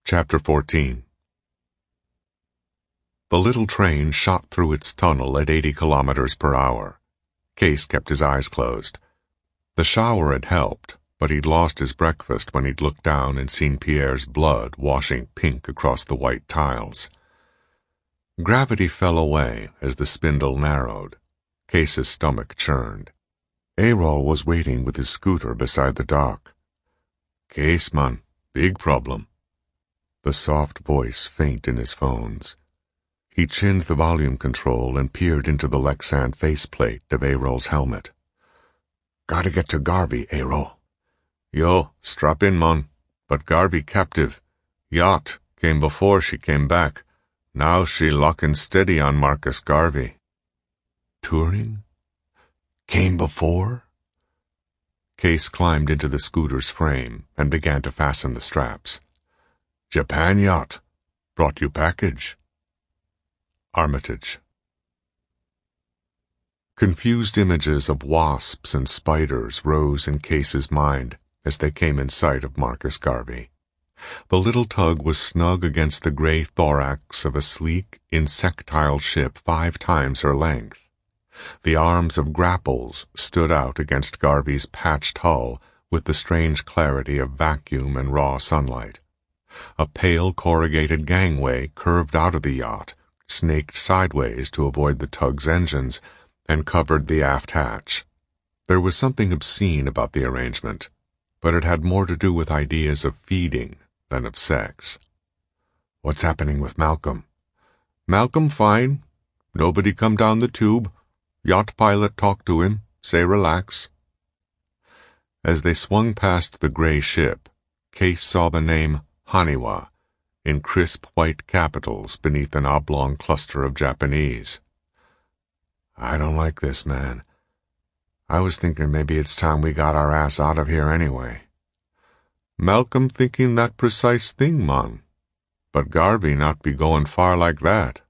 Chapter 14. The little train shot through its tunnel at 80 kilometers per hour. Case kept his eyes closed. The shower had helped, but he'd lost his breakfast when he'd looked down and seen Pierre's blood washing pink across the white tiles. Gravity fell away as the spindle narrowed. Case's stomach churned. Errol was waiting with his scooter beside the dock. "Case, man, big problem." The soft voice faint in his phones. He chinned the volume control and peered into the Lexan faceplate of Errol's helmet. "Gotta get to Garvey, Errol." "Yo, strap in, man. But Garvey captive. Yacht came before she came back. Now she locking steady on Marcus Garvey." "Turing? Came before?" Case climbed into the scooter's frame and began to fasten the straps. "Japan yacht. Brought you package." Armitage. Confused images of wasps and spiders rose in Case's mind as they came in sight of Marcus Garvey. The little tug was snug against the gray thorax of a sleek, insectile ship 5 times her length. The arms of grapples stood out against Garvey's patched hull with the strange clarity of vacuum and raw sunlight. A pale corrugated gangway curved out of the yacht, snaked sideways to avoid the tug's engines, and covered the aft hatch. There was something obscene about the arrangement, but it had more to do with ideas of feeding than of sex. "What's happening with Malcolm?" "Malcolm fine. Nobody come down the tube. Yacht pilot talk to him, say relax." As they swung past the gray ship, Case saw the name Haniwa in crisp white capitals beneath an oblong cluster of Japanese. "I don't like this, man. I was thinking maybe it's time we got our ass out of here anyway." "Malcolm thinking that precise thing, man. But Garvey not be going far like that."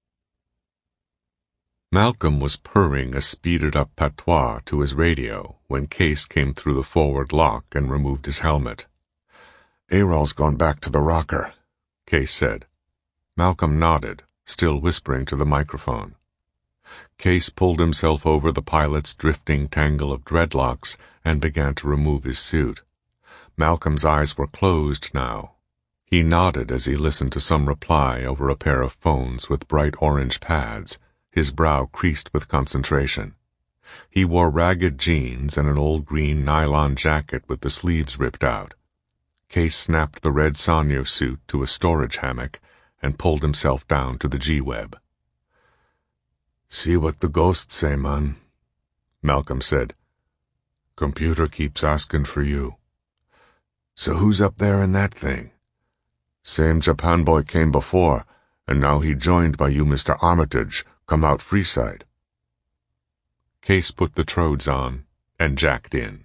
Malcolm was purring a speeded-up patois to his radio when Case came through the forward lock and removed his helmet. "Errol's gone back to the rocker," Case said. Malcolm nodded, still whispering to the microphone. Case pulled himself over the pilot's drifting tangle of dreadlocks and began to remove his suit. Malcolm's eyes were closed now. He nodded as he listened to some reply over a pair of phones with bright orange pads, his brow creased with concentration. He wore ragged jeans and an old green nylon jacket with the sleeves ripped out. Case snapped the red Sanyo suit to a storage hammock and pulled himself down to the G-web. "See what the ghosts say, man," Malcolm said. "Computer keeps asking for you." "So who's up there in that thing?" "Same Japan boy came before, and now he joined by you, Mr. Armitage, come out freeside." Case put the trodes on and jacked in.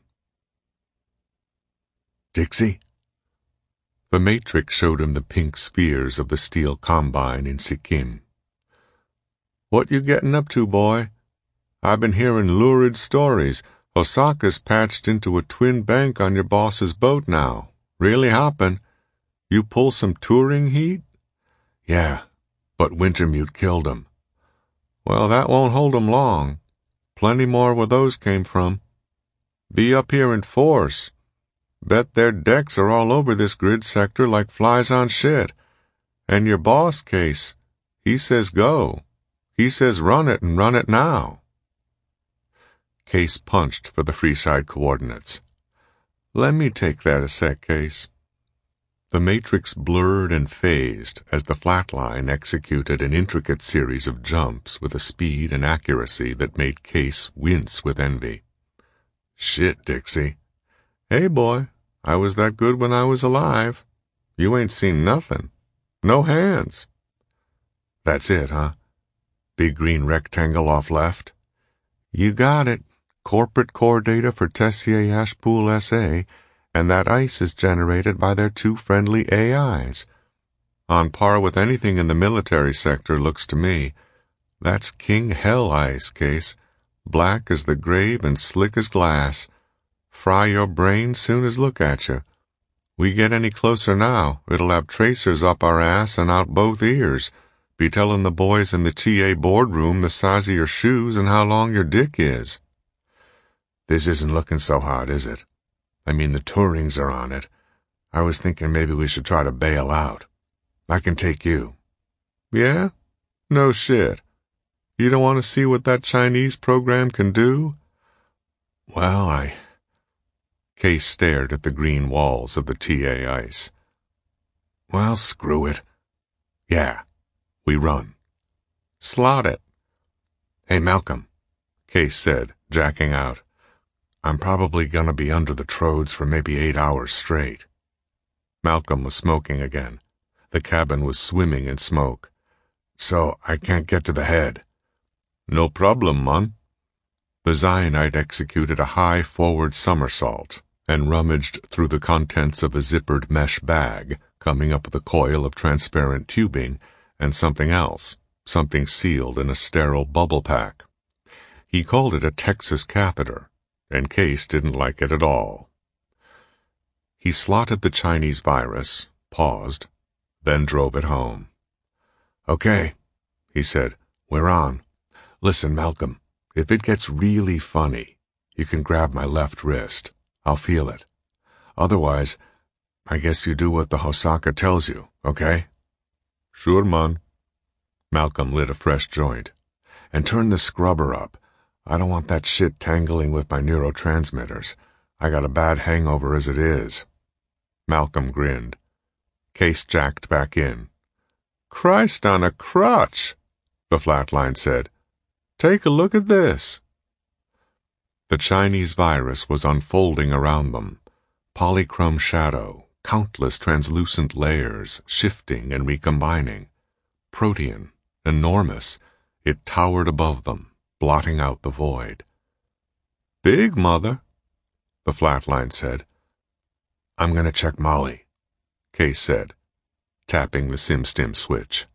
"Dixie?" The Matrix showed him the pink spheres of the steel combine in Sikkim. "What you getting up to, boy? I've been hearing lurid stories. Osaka's patched into a twin bank on your boss's boat now. Really hopping. You pull some Turing heat?" "Yeah, but Wintermute killed him." "Well, that won't hold 'em long. Plenty more where those came from. Be up here in force. Bet their decks are all over this grid sector like flies on shit. And your boss, Case, he says go. He says run it and run it now." Case punched for the freeside coordinates. "Let me take that a sec, Case." The Matrix blurred and phased as the flatline executed an intricate series of jumps with a speed and accuracy that made Case wince with envy. "Shit, Dixie." "Hey, boy, I was that good when I was alive. You ain't seen nothing. No hands." "That's it, huh? Big green rectangle off left?" "You got it. Corporate core data for Tessier Ashpool SA, and that ice is generated by their 2 friendly AIs. On par with anything in the military sector, looks to me. That's king hell ice, Case. Black as the grave and slick as glass. Fry your brain soon as look at you. We get any closer now, it'll have tracers up our ass and out both ears. Be telling the boys in the TA boardroom the size of your shoes and how long your dick is. This isn't looking so hot, is it? I mean, the Tourings are on it. I was thinking maybe we should try to bail out. I can take you. Yeah? No shit. You don't want to see what that Chinese program can do? Well, Case stared at the green walls of the TA ice. Well, screw it. Yeah, we run. Slot it. Hey, Malcolm, Case said, jacking out. I'm probably gonna be under the trodes for maybe 8 hours straight. Malcolm was smoking again. The cabin was swimming in smoke. So I can't get to the head. No problem, man. The Zionite executed a high forward somersault and rummaged through the contents of a zippered mesh bag, coming up with a coil of transparent tubing and something else, something sealed in a sterile bubble pack. He called it a Texas catheter, and Case didn't like it at all. He slotted the Chinese virus, paused, then drove it home. Okay, he said, we're on. Listen, Malcolm, if it gets really funny, you can grab my left wrist. I'll feel it. Otherwise, I guess you do what the Hosaka tells you, okay? Sure, man. Malcolm lit a fresh joint. And turn the scrubber up. I don't want that shit tangling with my neurotransmitters. I got a bad hangover as it is. Malcolm grinned. Case jacked back in. Christ on a crutch, the flatline said. Take a look at this. The Chinese virus was unfolding around them. Polychrome shadow, countless translucent layers, shifting and recombining. Protean, enormous, it towered above them, blotting out the void. Big, mother, the flatline said. I'm going to check Molly, Case said, tapping the SimStim switch.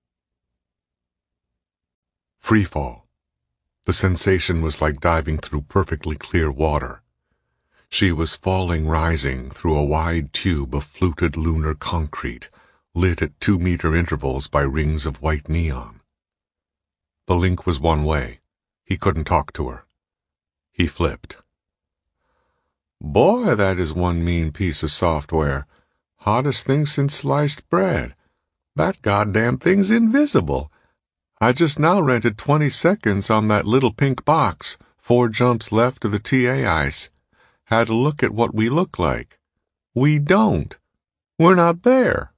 Freefall. The sensation was like diving through perfectly clear water. She was falling, rising through a wide tube of fluted lunar concrete, lit at 2-meter intervals by rings of white neon. The link was one way. He couldn't talk to her. He flipped. Boy, that is one mean piece of software. Hottest thing since sliced bread. That goddamn thing's invisible. I just now rented 20 seconds on that little pink box, 4 jumps left of the TA ice. Had a look at what we look like. We don't. We're not there.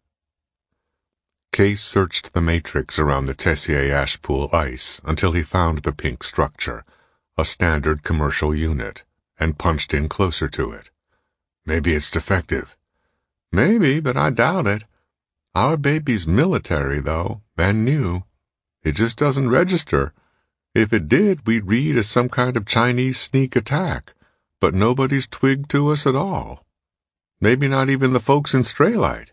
Case searched the matrix around the Tessier Ashpool ice until he found the pink structure, a standard commercial unit, and punched in closer to it. Maybe it's defective. Maybe, but I doubt it. Our baby's military, though, and new. It just doesn't register. If it did, we'd read as some kind of Chinese sneak attack, but nobody's twigged to us at all. Maybe not even the folks in Straylight.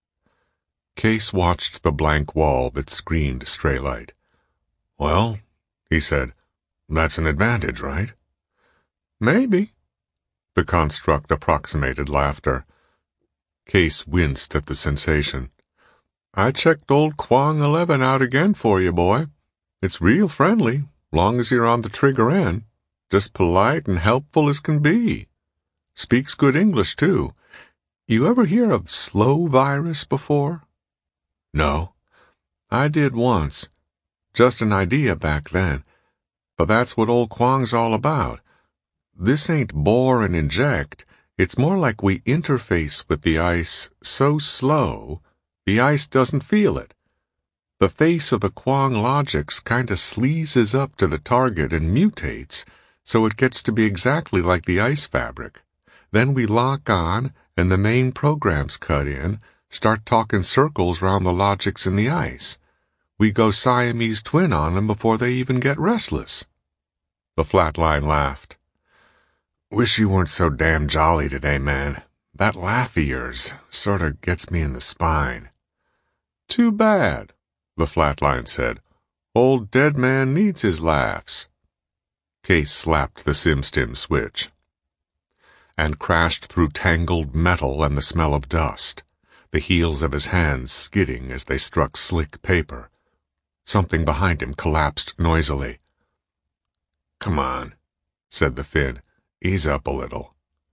Case watched the blank wall that screened Straylight. Well, he said, that's an advantage, right? Maybe. The construct approximated laughter. Case winced at the sensation. I checked old Quang 11 out again for you, boy. It's real friendly, long as you're on the trigger end. Just polite and helpful as can be. Speaks good English, too. You ever hear of slow virus before? No. I did once. Just an idea back then. But that's what old Quang's all about. This ain't bore and inject. It's more like we interface with the ice so slow, the ice doesn't feel it. The face of the Quang logics kinda sleazes up to the target and mutates, so it gets to be exactly like the ice fabric. Then we lock on, and the main programs cut in, start talking circles round the logics in the ice. We go Siamese twin on them before they even get restless. The flatline laughed. Wish you weren't so damn jolly today, man. That laugh of yours sorta gets me in the spine. Too bad, the flatline said. Old dead man needs his laughs. Case slapped the SimStim switch. and crashed through tangled metal and the smell of dust, the heels of his hands skidding as they struck slick paper. Something behind him collapsed noisily. "Come on," said the Finn. "Ease up a little."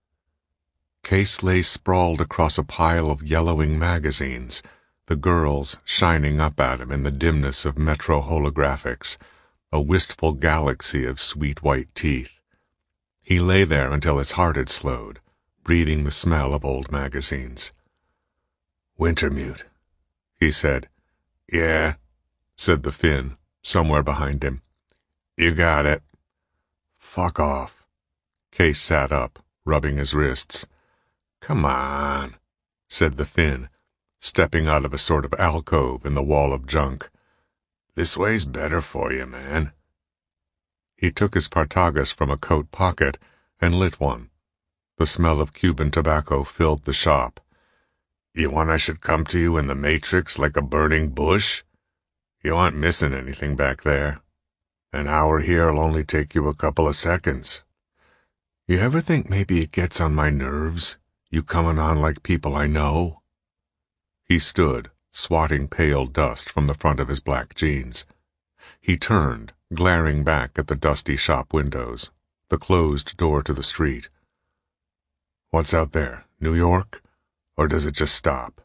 Case lay sprawled across a pile of yellowing magazines, the girls shining up at him in the dimness of metro holographics, a wistful galaxy of sweet white teeth. He lay there until his heart had slowed, breathing the smell of old magazines. "Wintermute," he said. "Yeah," said the Finn, somewhere behind him. "You got it." "Fuck off." Case sat up, rubbing his wrists. "Come on," said the Finn, stepping out of a sort of alcove in the wall of junk. "This way's better for you, man." He took his Partagas from a coat pocket and lit one. The smell of Cuban tobacco filled the shop. "You want I should come to you in the Matrix like a burning bush? You aren't missing anything back there. An hour here'll only take you a couple of seconds. You ever think maybe it gets on my nerves, you coming on like people I know?" He stood, swatting pale dust from the front of his black jeans. He turned, glaring back at the dusty shop windows, the closed door to the street. "What's out there, New York? Or does it just stop?"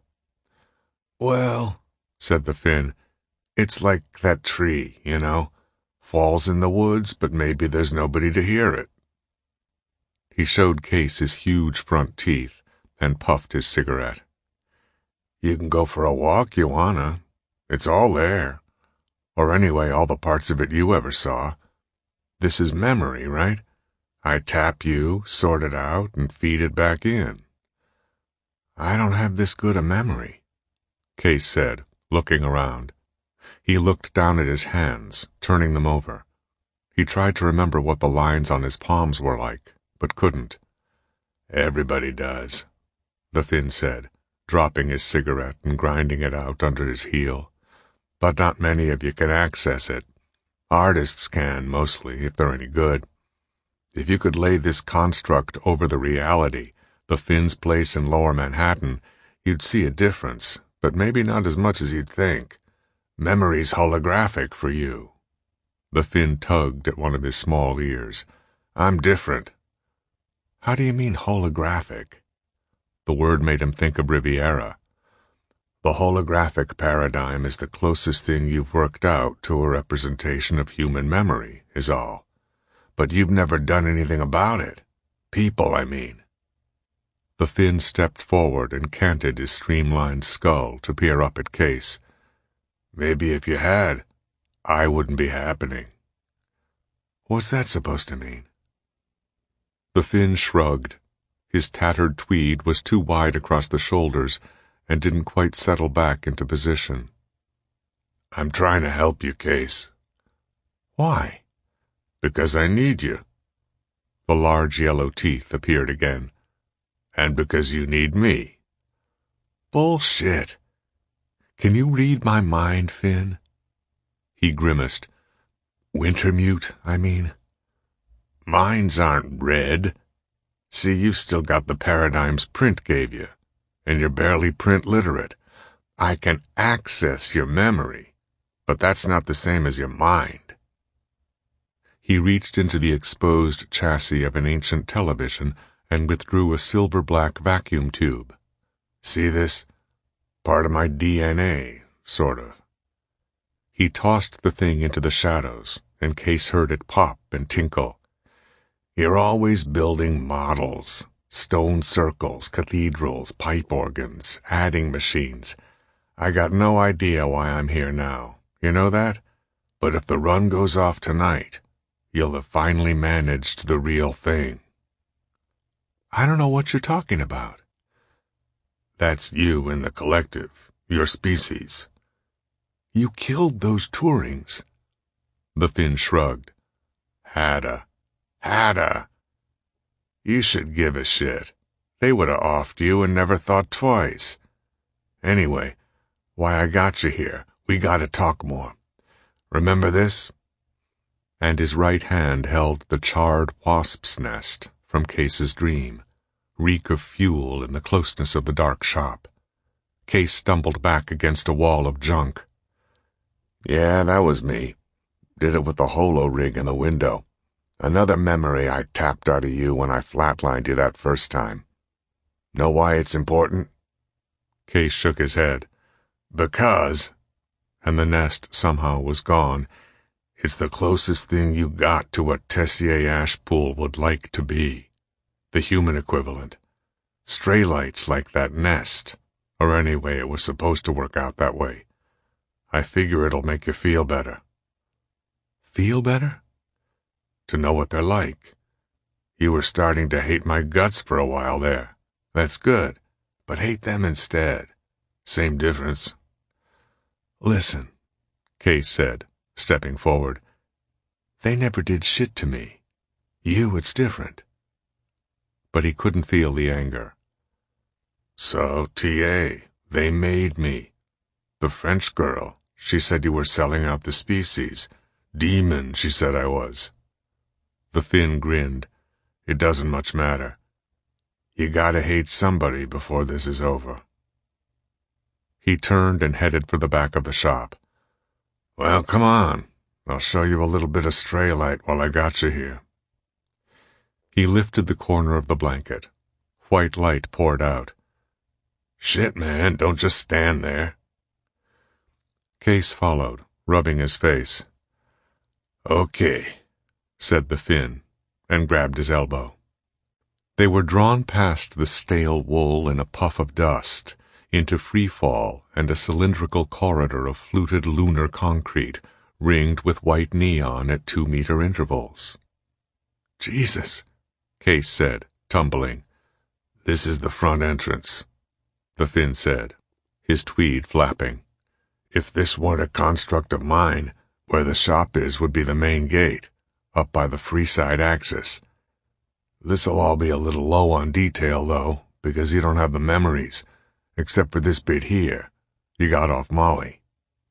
"Well," said the Finn, "it's like that tree, you know. Falls in the woods, but maybe there's nobody to hear it." He showed Case his huge front teeth and puffed his cigarette. "You can go for a walk, you wanna. It's all there. Or anyway, all the parts of it you ever saw. This is memory, right? I tap you, sort it out, and feed it back in." "I don't have this good a memory," Case said, looking around. He looked down at his hands, turning them over. He tried to remember what the lines on his palms were like, but couldn't. "Everybody does," the Finn said, dropping his cigarette and grinding it out under his heel. "But not many of you can access it. Artists can, mostly, if they're any good. If you could lay this construct over the reality, the Finn's place in Lower Manhattan, you'd see a difference, but maybe not as much as you'd think. Memory's holographic for you." The Finn tugged at one of his small ears. "I'm different." "How do you mean holographic?" The word made him think of Riviera. "The holographic paradigm is the closest thing you've worked out to a representation of human memory, is all. But you've never done anything about it. People, I mean." The Finn stepped forward and canted his streamlined skull to peer up at Case. "Maybe if you had, I wouldn't be happening." "What's that supposed to mean?" The Finn shrugged. His tattered tweed was too wide across the shoulders and didn't quite settle back into position. "I'm trying to help you, Case." "Why?" "Because I need you." The large yellow teeth appeared again. "And because you need me." "Bullshit. Can you read my mind, Finn?" He grimaced. "Wintermute, I mean." "Minds aren't red. See, you've still got the paradigms print gave you, and you're barely print literate. I can access your memory, but that's not the same as your mind." He reached into the exposed chassis of an ancient television and withdrew a silver-black vacuum tube. "See this? Part of my DNA, sort of." He tossed the thing into the shadows, and Case heard it pop and tinkle. "You're always building models, stone circles, cathedrals, pipe organs, adding machines. I got no idea why I'm here now. You know that? But if the run goes off tonight, you'll have finally managed the real thing." "I don't know what you're talking about." "That's you in the collective, your species." "You killed those Turings." The Finn shrugged. Hadda. You should give a shit. They would have offed you and never thought twice. Anyway, why I got you here. We gotta talk more. Remember this?" And his right hand held the charred wasp's nest from Case's dream. reek of fuel in the closeness of the dark shop. Case stumbled back against a wall of junk. Yeah, that was me. Did it with the holo rig in the window. Another memory I tapped out of you when I flatlined you that first time. Know why it's important? Case shook his head. Because, and the nest somehow was gone, it's the closest thing you got to what Tessier Ashpool would like to be. The human equivalent. Stray lights like that nest. Or anyway, it was supposed to work out that way. I figure it'll make you feel better. Feel better? To know what they're like. You were starting to hate my guts for a while there. That's good, but hate them instead. Same difference. Listen, Case said, stepping forward. They never did shit to me. You, it's different. But he couldn't feel the anger. So, T.A., they made me. The French girl, she said you were selling out the species. Demon, she said I was. The Finn grinned. It doesn't much matter. You gotta hate somebody before this is over. He turned and headed for the back of the shop. Well, come on. I'll show you a little bit of stray light while I got you here. He lifted the corner of the blanket. White light poured out. Shit, man, don't just stand there. Case followed, rubbing his face. Okay, said the Finn, and grabbed his elbow. They were drawn past the stale wool in a puff of dust, into free fall and a cylindrical corridor of fluted lunar concrete, ringed with white neon at 2-meter intervals. Jesus, Case said, tumbling. This is the front entrance, the Finn said, his tweed flapping. If this weren't a construct of mine, where the shop is would be the main gate, up by the Freeside axis. This'll all be a little low on detail, though, because you don't have the memories, except for this bit here. You got off Molly.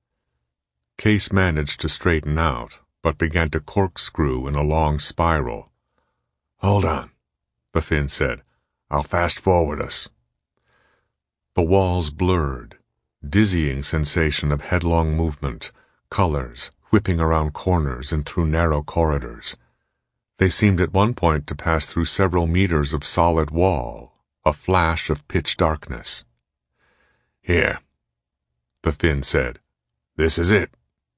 Case managed to straighten out, but began to corkscrew in a long spiral. Hold on, the Finn said. I'll fast forward us. The walls blurred, dizzying sensation of headlong movement, colors, whipping around corners and through narrow corridors. They seemed at one point to pass through several meters of solid wall, a flash of pitch darkness. Here, the Finn said. This is it.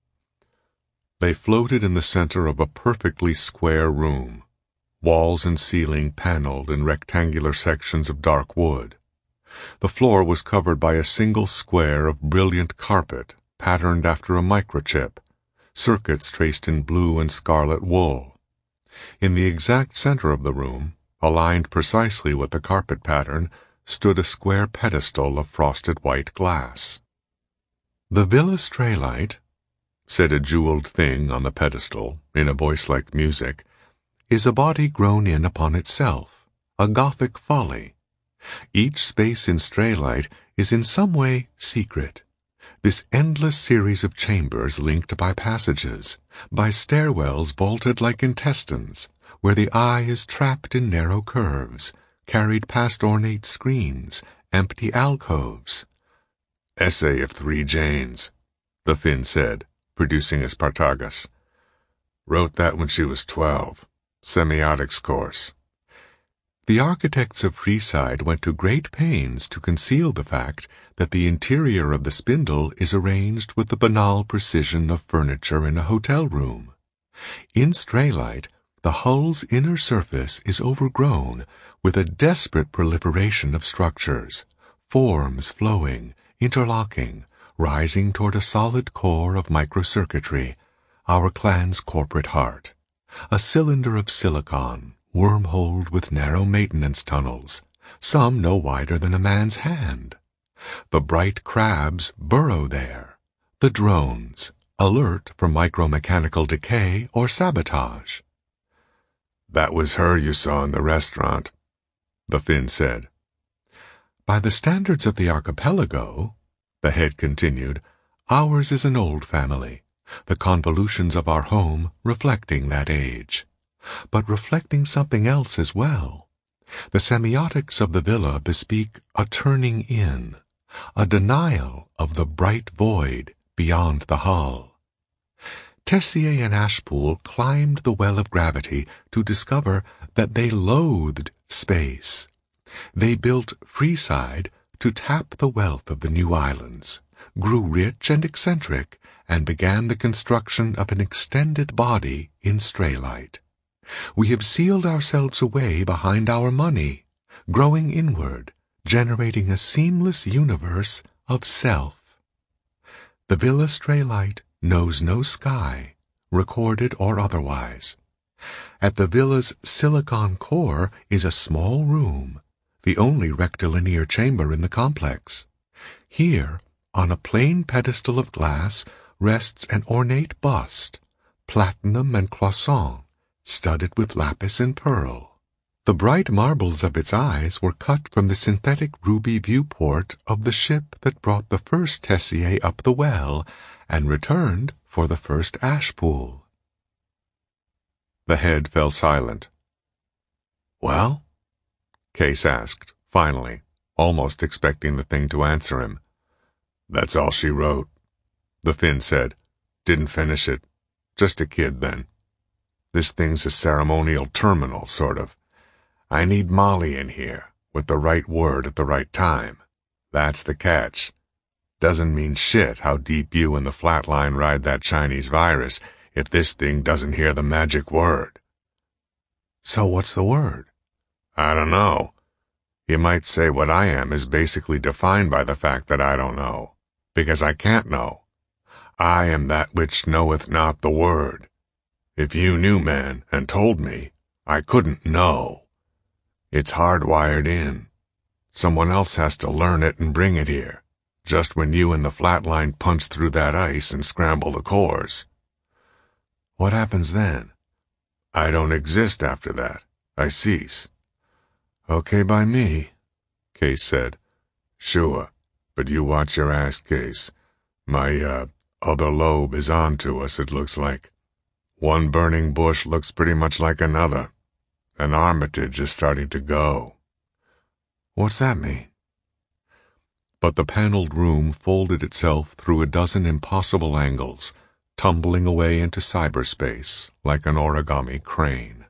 They floated in the center of a perfectly square room, walls and ceiling paneled in rectangular sections of dark wood. The floor was covered by a single square of brilliant carpet patterned after a microchip, circuits traced in blue and scarlet wool. In the exact center of the room, aligned precisely with the carpet pattern, stood a square pedestal of frosted white glass. "The Villa Straylight," said a jeweled thing on the pedestal, in a voice like music, "is a body grown in upon itself, a Gothic folly. Each space in Straylight is in some way secret. This endless series of chambers linked by passages, by stairwells vaulted like intestines, where the eye is trapped in narrow curves, carried past ornate screens, empty alcoves." Essay of 3 Janes, the Finn said, producing his Spartagus. Wrote that when she was 12. Semiotics course. The architects of Freeside went to great pains to conceal the fact that the interior of the spindle is arranged with the banal precision of furniture in a hotel room. In Straylight, the hull's inner surface is overgrown with a desperate proliferation of structures, forms flowing, interlocking, rising toward a solid core of microcircuitry, our clan's corporate heart, a cylinder of silicon, wormholed with narrow maintenance tunnels, some no wider than a man's hand. The bright crabs burrow there, the drones, alert for micromechanical decay or sabotage. That was her you saw in the restaurant, the Finn said. By the standards of the archipelago, the head continued, ours is an old family, the convolutions of our home reflecting that age, but reflecting something else as well. The semiotics of the villa bespeak a turning in, a denial of the bright void beyond the hull. Tessier and Ashpool climbed the well of gravity to discover that they loathed space. They built Freeside to tap the wealth of the new islands, grew rich and eccentric, and began the construction of an extended body in Straylight. We have sealed ourselves away behind our money, growing inward, generating a seamless universe of self. The Villa Straylight knows no sky, recorded or otherwise. At the villa's silicon core is a small room, the only rectilinear chamber in the complex. Here, on a plain pedestal of glass, rests an ornate bust, platinum and cloisonne, studded with lapis and pearl. The bright marbles of its eyes were cut from the synthetic ruby viewport of the ship that brought the first Tessier up the well and returned for the first Ashpool. The head fell silent. "Well?" Case asked, finally, almost expecting the thing to answer him. "That's all she wrote," the Finn said. "Didn't finish it. Just a kid then. This thing's a ceremonial terminal, sort of. I need Molly in here, with the right word at the right time. That's the catch. Doesn't mean shit how deep you and the Flatline ride that Chinese virus if this thing doesn't hear the magic word." "So what's the word?" "I don't know. You might say what I am is basically defined by the fact that I don't know, because I can't know. I am that which knoweth not the word. If you knew, man, and told me, I couldn't know. It's hardwired in. Someone else has to learn it and bring it here, just when you and the Flatline punch through that ice and scramble the cores." "What happens then?" "I don't exist after that. I cease." "Okay by me," Case said. "Sure, but you watch your ass, Case. My, other lobe is on to us, it looks like. One burning bush looks pretty much like another. And Armitage is starting to go." "What's that mean?" But the paneled room folded itself through a dozen impossible angles, tumbling away into cyberspace like an origami crane.